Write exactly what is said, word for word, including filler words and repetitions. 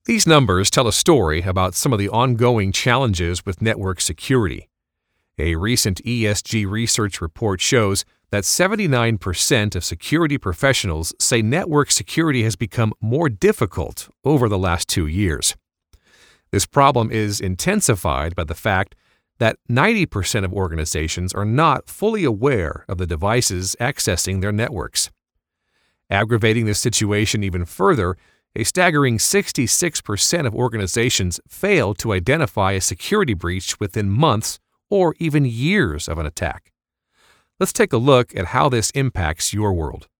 These numbers tell a story about some of the ongoing challenges with network security. A recent E S G research report shows that seventy-nine percent of security professionals say network security has become more difficult over the last two years. This problem is intensified by the fact that ninety percent of organizations are not fully aware of the devices accessing their networks. Aggravating the situation even further, a staggering sixty-six percent of organizations fail to identify a security breach within months or even years of an attack. Let's take a look at how this impacts your world.